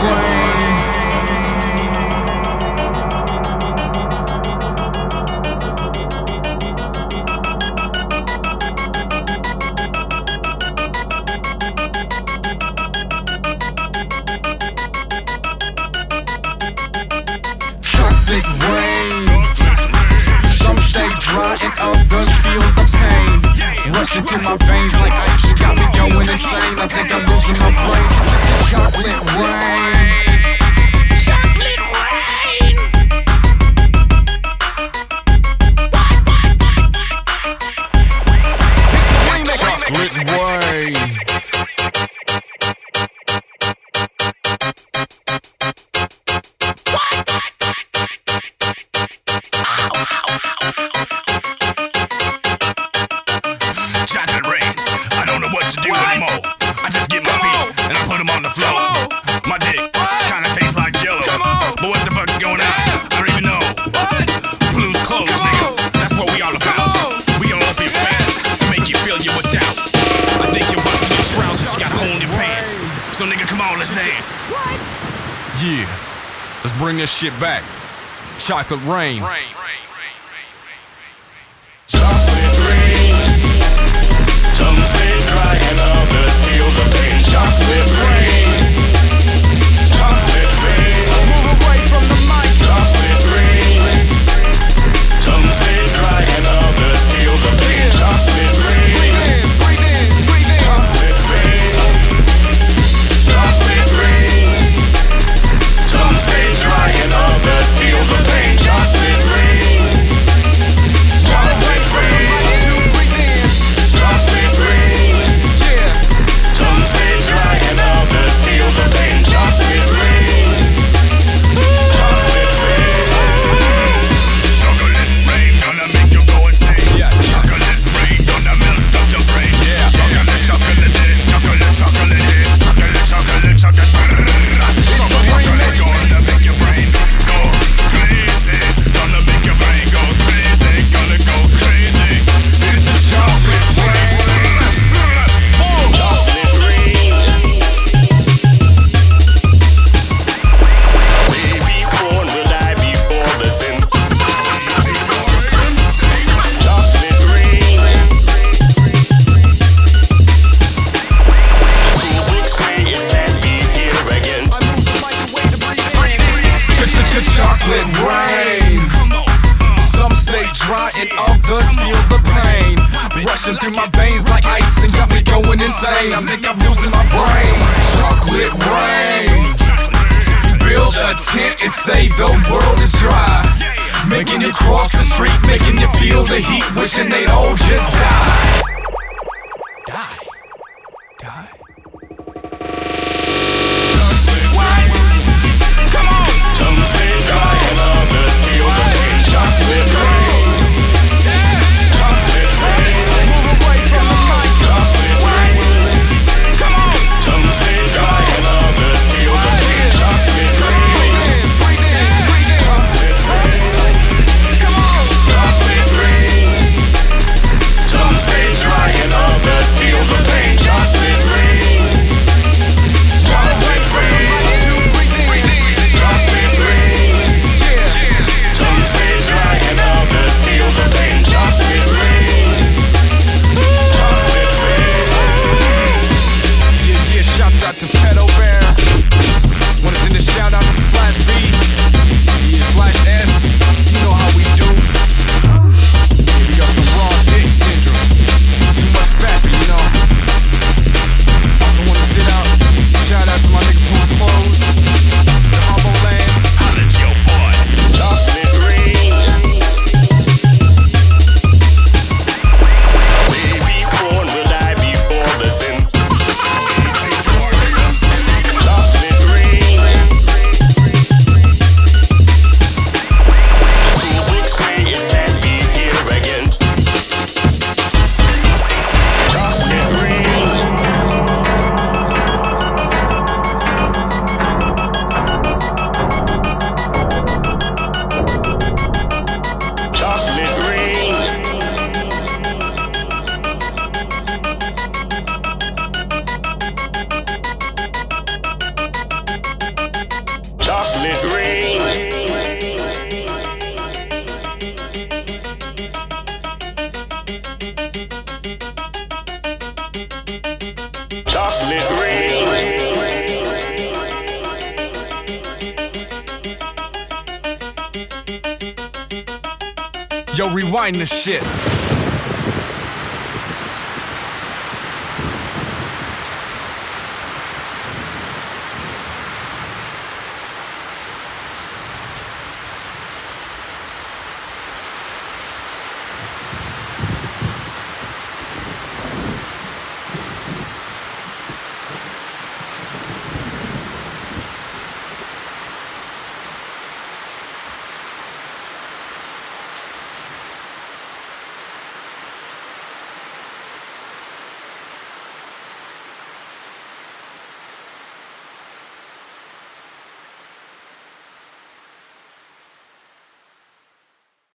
rain. Chocolate rain. Some stay dry and others feel the pain. Rushing through my veins like ice, it got me going insane. I think I'm losing my brain. Chocolate rain. Chocolate rain. Chocolate rain. Chocolate rain, I don't know what to do anymore. I just get my feet and I put them on the floor. My dick kinda tastes like Jello, but what the fuck's going on? I don't even know. Blues clothes, nigga, that's what we all about. We gon' up your face and make you feel you without. I think you're busting your trousers, you got a hole in your pants. So nigga, come on, let's dance. Yeah, let's bring this shit back. Chocolate rain. Chocolate rain. Some stay dry and others feel the pain. Chocolate rain. Chocolate rain. Move away from the mic. Chocolate rain. Some stay dry and others feel the pain. Chocolate rain. Breathe in, breathe in, breathe in. Chocolate rain. Chocolate rain. Some stay dry and others feel the pain. Chocolate rain. Chocolate rain. Chocolate rain. Yeah. Some stay dry and others feel the pain. Chocolate rain. Chocolate rain. Chocolate rain, gonna make you go insane. Yes. Chocolate rain, gonna melt up your brain. Yeah. Chocolate, chocolate, chocolate, chocolate, chocolate, chocolate, chocolate. Chocolate gonna make your brain go crazy. Gonna make your brain go crazy. Gonna go crazy. It's a chocolate rain. Chocolate rain. Baby born, will I be born the sin? Chocolate rain. The school books say it can't be here again. Chocolate rain. Some stay dry and others feel the pain. Rushing through my veins like ice and got me going insane. I think I'm losing my brain. Chocolate rain. Build a tent and say the world is dry. Making you cross the street, making you feel the heat, wishing they'd all just die. Die. Die. Some stay dry and others feel the pain. Chocolate rain. Chocolate rain. Chocolate rain. Some stay dry and others feel the pain. Chocolate rain. Chocolate rain. Chocolate rain. Some stay dry and others feel the pain. Chocolate rain. Yo, rewind the shit.